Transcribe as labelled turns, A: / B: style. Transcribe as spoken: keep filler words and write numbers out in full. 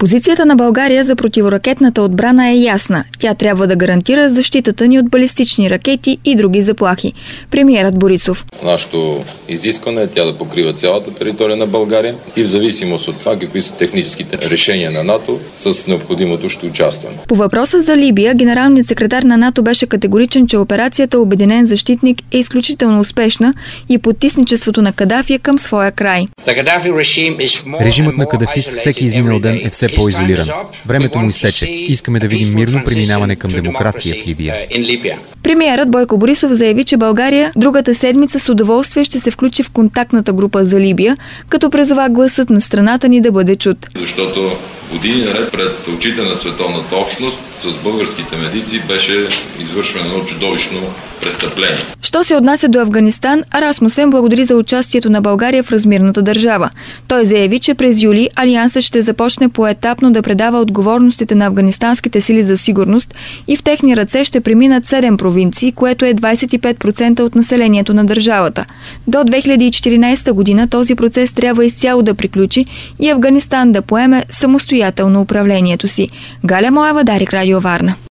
A: Позицията на България за противоракетната отбрана е ясна. Тя трябва да гарантира защитата ни от балистични ракети и други заплахи. Премиерът Борисов.
B: Нашето изискване е тя да покрива цялата територия на България и в зависимост от това какви са техническите решения на НАТО, с необходимото ще участваме.
A: По въпроса за Либия, генералният секретар на НАТО беше категоричен, че операцията Обединен защитник е изключително успешна и потисничеството на Кадафи към своя край.
C: Режимът на Кадафи с всеки изминал ден е все по-изолиран. Времето му изтече. Искаме да видим мирно преминаване към демокрация в Либия.
A: Премиерът Бойко Борисов заяви, че България другата седмица с удоволствие ще се включи в контактната група за Либия, като призова гласът на страната ни да бъде чут.
B: Защото години наред пред очите на световната общност с българските медици беше извършвано едно чудовищно престъпление.
A: Що се отнася до Афганистан, Расмусен благодари за участието на България в размирната държава. Той заяви, че през юли Алиансът ще започне поетапно да предава отговорностите на афганистанските сили за сигурност и в техни ръце ще преминат седем провинции, което е двадесет и пет процента от населението на държавата. До две хиляди и четиринадесета година този процес трябва изцяло да приключи и Афганистан да поеме самостоятелно управлението си. Галя Моева, Дарик, Радио Варна.